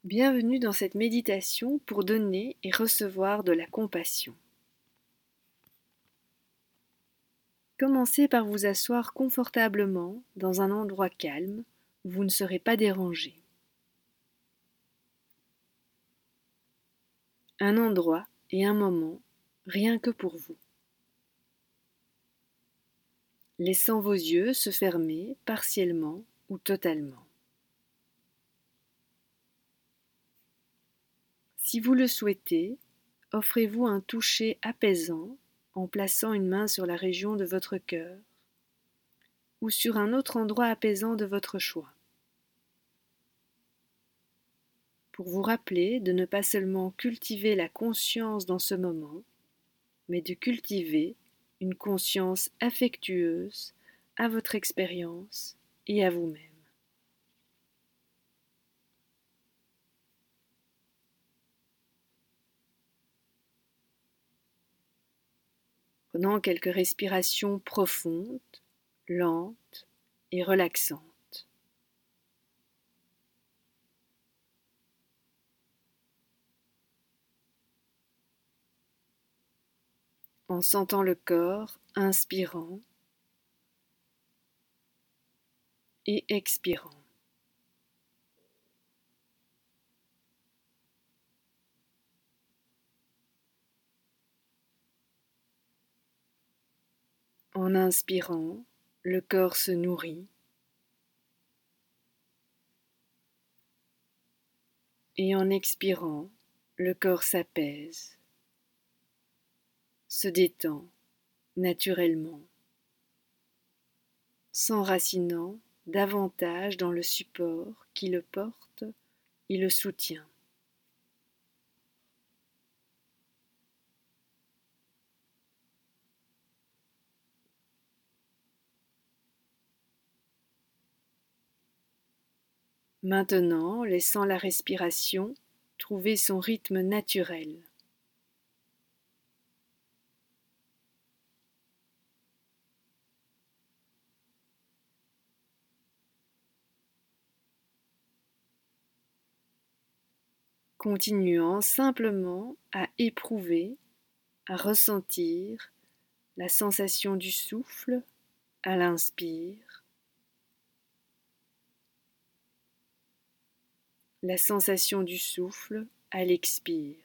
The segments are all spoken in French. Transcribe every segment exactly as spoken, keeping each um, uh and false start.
Bienvenue dans cette méditation pour donner et recevoir de la compassion. Commencez par vous asseoir confortablement dans un endroit calme où vous ne serez pas dérangé. Un endroit et un moment rien que pour vous. Laissant vos yeux se fermer partiellement ou totalement. Si vous le souhaitez, offrez-vous un toucher apaisant en plaçant une main sur la région de votre cœur ou sur un autre endroit apaisant de votre choix. Pour vous rappeler de ne pas seulement cultiver la conscience dans ce moment, mais de cultiver une conscience affectueuse à votre expérience et à vous-même. Prenant quelques respirations profondes, lentes et relaxantes. En sentant le corps inspirant et expirant. En inspirant, le corps se nourrit et en expirant, le corps s'apaise, se détend naturellement, s'enracinant davantage dans le support qui le porte et le soutient. Maintenant, laissant la respiration trouver son rythme naturel. Continuant simplement à éprouver, à ressentir la sensation du souffle à l'inspire, la sensation du souffle à l'expire.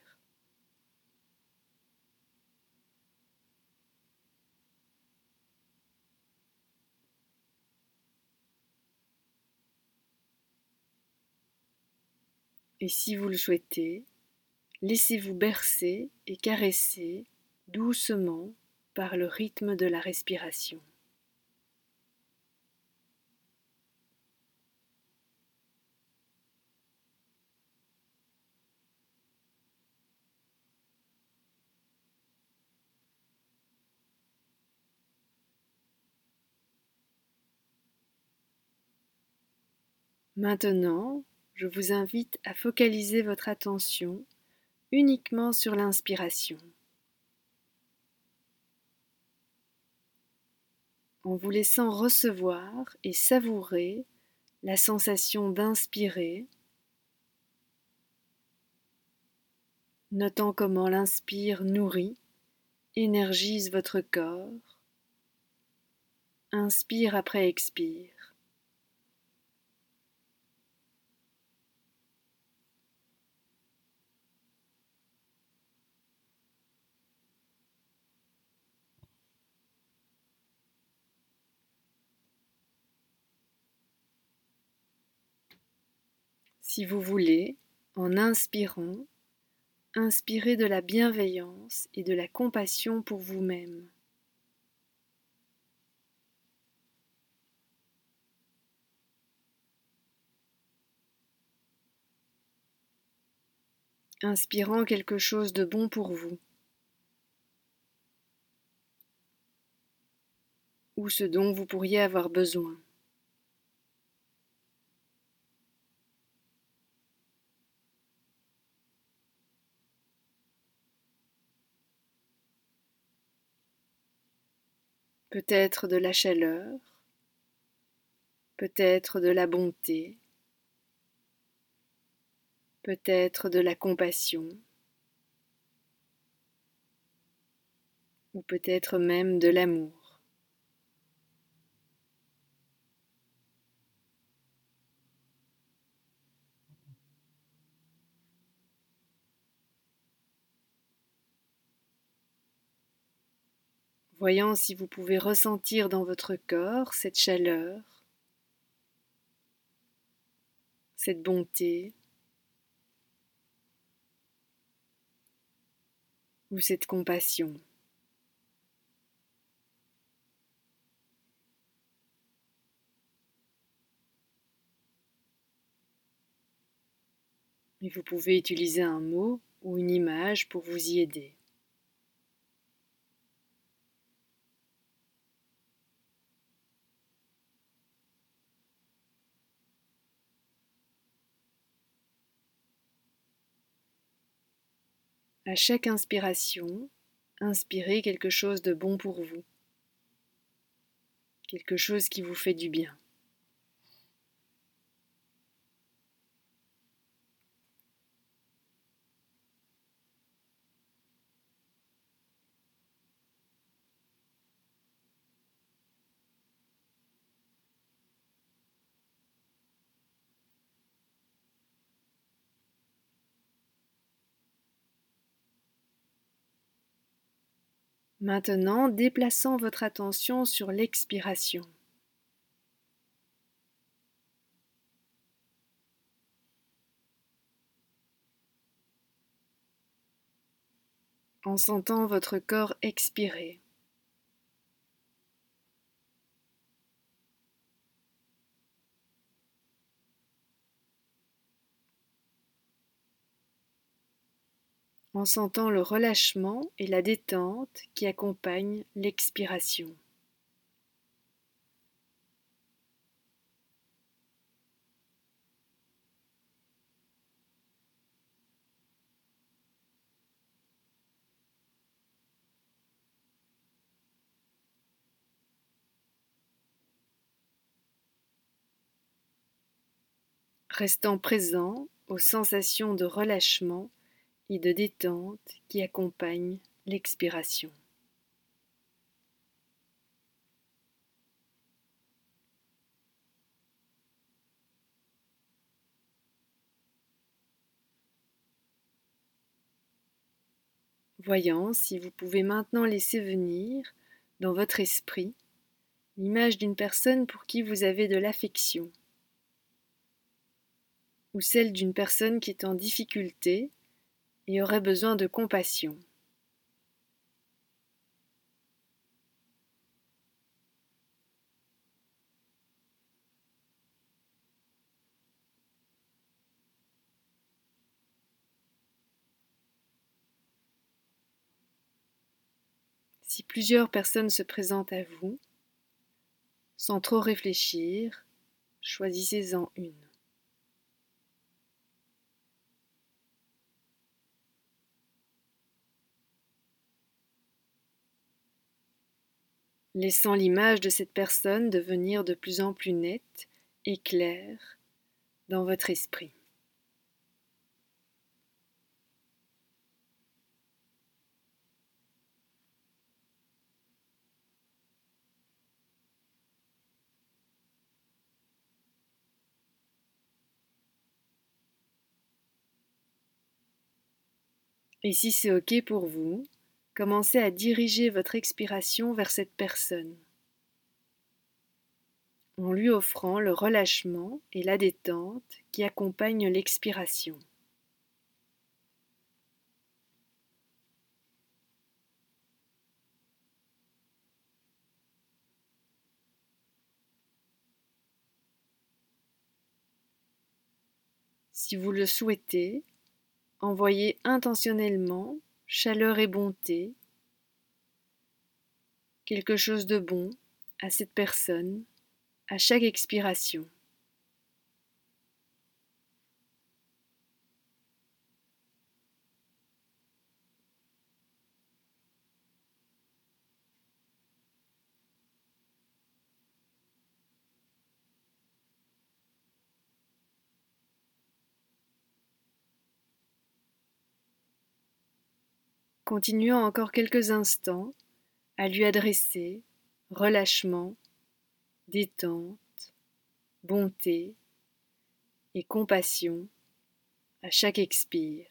Et si vous le souhaitez, laissez-vous bercer et caresser doucement par le rythme de la respiration. Maintenant, je vous invite à focaliser votre attention uniquement sur l'inspiration, en vous laissant recevoir et savourer la sensation d'inspirer, notant comment l'inspire nourrit, énergise votre corps, inspire après expire. Si vous voulez, en inspirant, inspirez de la bienveillance et de la compassion pour vous-même. Inspirant quelque chose de bon pour vous, ou ce dont vous pourriez avoir besoin. Peut-être de la chaleur, peut-être de la bonté, peut-être de la compassion, ou peut-être même de l'amour. Voyant si vous pouvez ressentir dans votre corps cette chaleur, cette bonté ou cette compassion. Et vous pouvez utiliser un mot ou une image pour vous y aider. À chaque inspiration, inspirez quelque chose de bon pour vous, quelque chose qui vous fait du bien. Maintenant, déplaçant votre attention sur l'expiration. En sentant votre corps expirer. En sentant le relâchement et la détente qui accompagnent l'expiration. Restant présent aux sensations de relâchement et de détente qui accompagnent l'expiration. Voyant si vous pouvez maintenant laisser venir dans votre esprit l'image d'une personne pour qui vous avez de l'affection, ou celle d'une personne qui est en difficulté et aurait besoin de compassion. Si plusieurs personnes se présentent à vous, sans trop réfléchir, choisissez-en une. Laissant l'image de cette personne devenir de plus en plus nette et claire dans votre esprit. Et si c'est OK pour vous, commencez à diriger votre expiration vers cette personne, en lui offrant le relâchement et la détente qui accompagnent l'expiration. Si vous le souhaitez, envoyez intentionnellement chaleur et bonté, quelque chose de bon à cette personne à chaque expiration. continuant encore quelques instants à lui adresser relâchement, détente, bonté et compassion à chaque expire,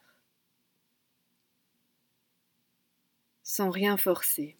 sans rien forcer.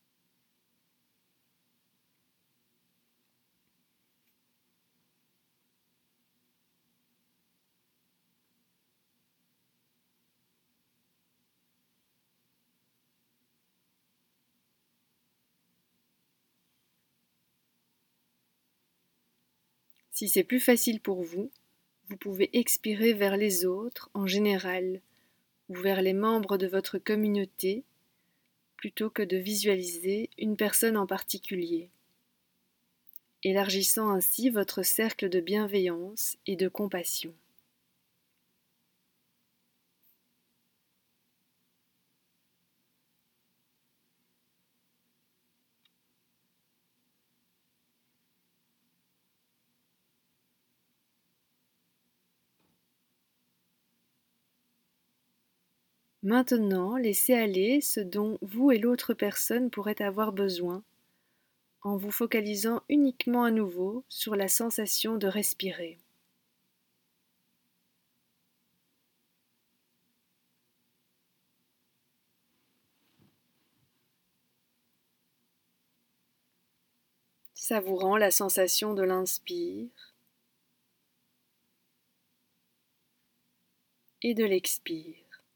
Si c'est plus facile pour vous, vous pouvez expirer vers les autres en général ou vers les membres de votre communauté plutôt que de visualiser une personne en particulier, élargissant ainsi votre cercle de bienveillance et de compassion. Maintenant, laissez aller ce dont vous et l'autre personne pourraient avoir besoin, en vous focalisant uniquement à nouveau sur la sensation de respirer. Savourant la sensation de l'inspire et de l'expire.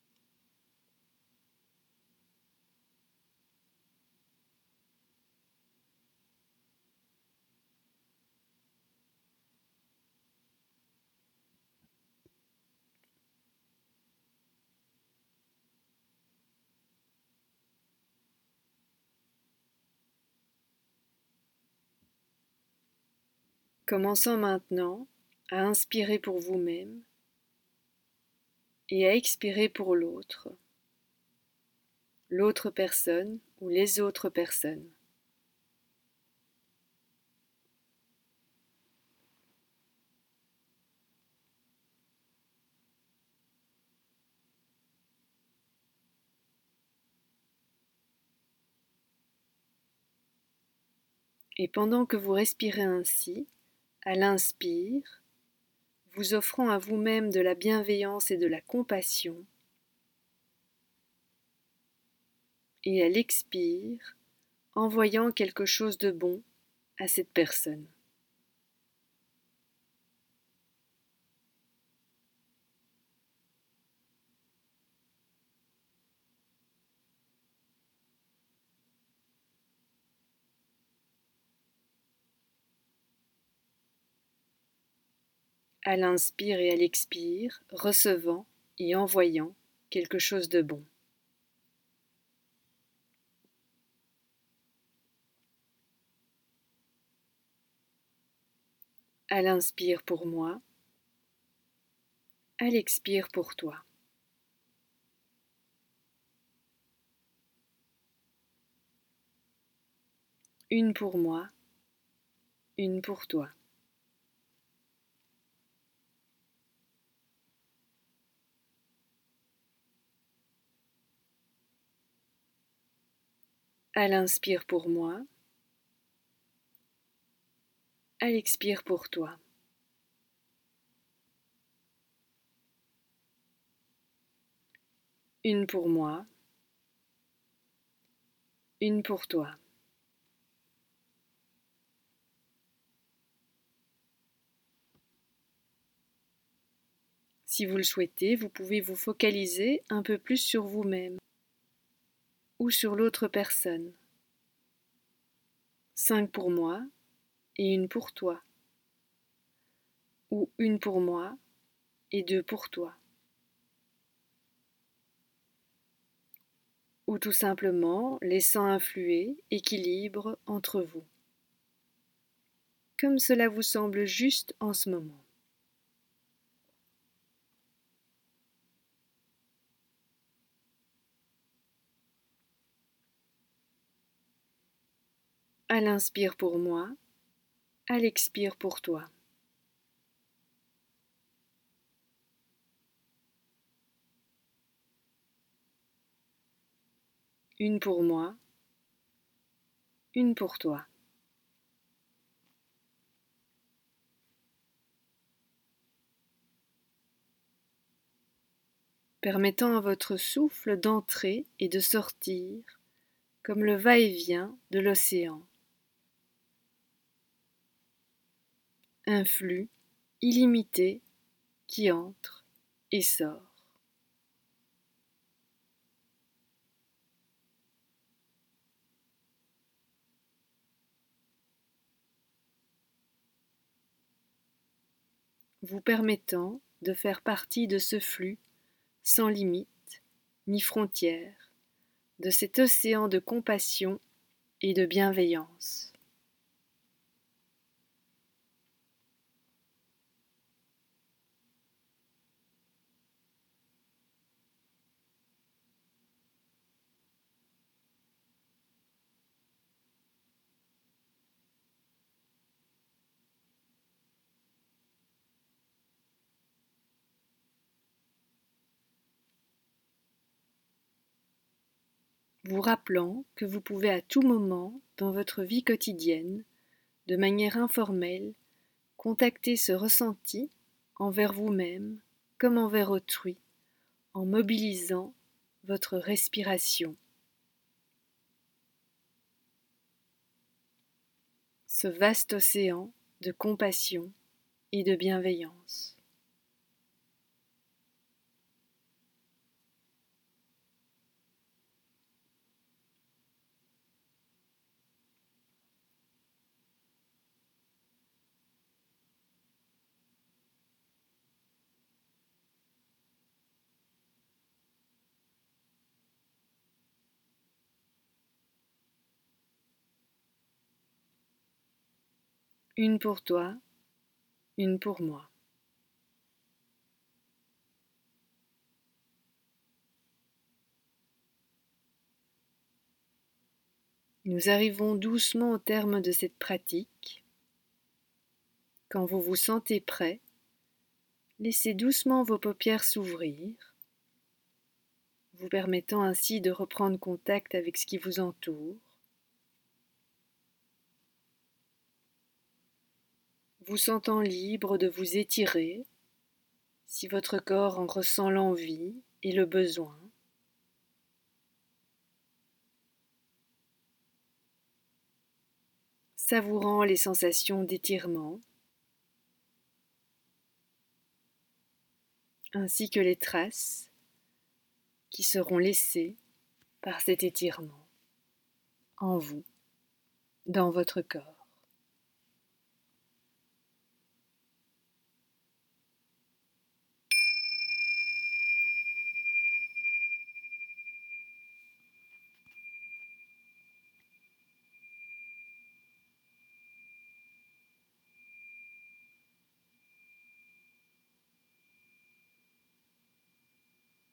Commençons maintenant à inspirer pour vous-même et à expirer pour l'autre, l'autre personne ou les autres personnes. Et pendant que vous respirez ainsi, à l'inspire, vous offrant à vous-même de la bienveillance et de la compassion, et à l'expire, envoyant quelque chose de bon à cette personne. À l'inspire et à l'expire, recevant et envoyant quelque chose de bon. À l'inspire pour moi, à l'expire pour toi. Une pour moi, une pour toi. À l'inspire pour moi, à l'expire pour toi. Une pour moi, une pour toi. Si vous le souhaitez, vous pouvez vous focaliser un peu plus sur vous-même ou sur l'autre personne. Cinq pour moi et une pour toi. Ou une pour moi et deux pour toi. Ou tout simplement laissant influer équilibre entre vous, comme cela vous semble juste en ce moment. À l'inspire pour moi, à l'expire pour toi. une pour moi, une pour toi. Permettant à votre souffle d'entrer et de sortir comme le va-et-vient de l'océan. Un flux illimité qui entre et sort. Vous permettant de faire partie de ce flux sans limite ni frontières, de cet océan de compassion et de bienveillance. Vous rappelant que vous pouvez à tout moment, dans votre vie quotidienne, de manière informelle, contacter ce ressenti envers vous-même comme envers autrui, en mobilisant votre respiration. Ce vaste océan de compassion et de bienveillance. Une pour toi, une pour moi. Nous arrivons doucement au terme de cette pratique. Quand vous vous sentez prêt, laissez doucement vos paupières s'ouvrir, vous permettant ainsi de reprendre contact avec ce qui vous entoure. Vous sentant libre de vous étirer, si votre corps en ressent l'envie et le besoin. Savourant les sensations d'étirement, ainsi que les traces qui seront laissées par cet étirement en vous, dans votre corps.